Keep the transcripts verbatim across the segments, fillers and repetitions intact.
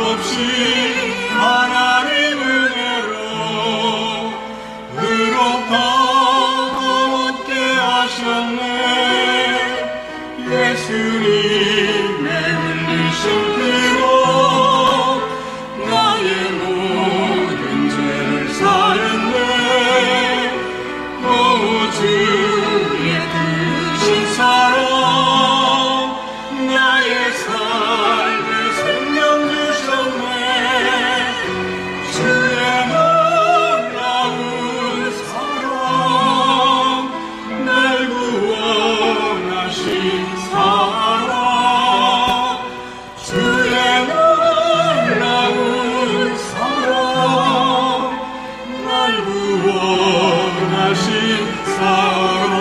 없이 하나님 은혜로 의롭다 얻게 하셨네. 예수님의 흘리신 피로 나의 모든 죄를 사했네. 오 주의 크신 사랑 나의 삶에 생명 주셨네. 주의 놀라운 사랑 날 구원하신 사랑 주의 놀라운 사랑 날 구원하신 사랑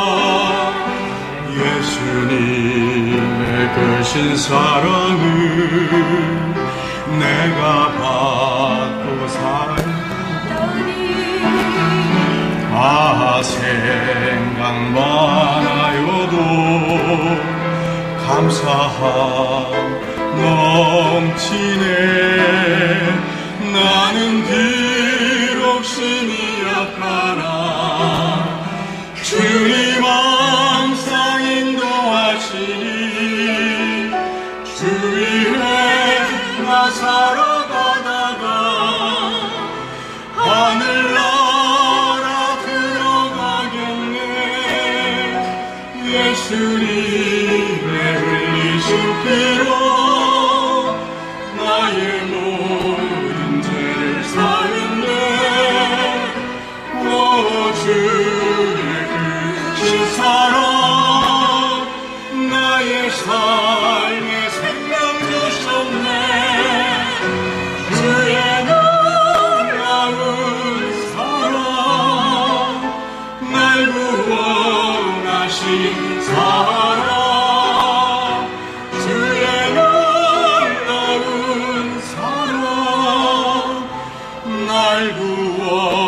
예수님의 크신 사랑을 내가 받고 살다니 아 생각만 하여도 감사함 넘치네. 나는 비록 심히 약하나 주님 항상 인도하시니 주 위에 나 살아가다가 하늘나라 들어가겠네. 예수님의 흘리신 피로 나의 모든 죄를 사했네. 오 주의 크신 사랑 나의 삶에 생명 주셨네. 주의 놀라운 사랑 날 구원하신 사랑 주의 놀라운 사랑 날 구원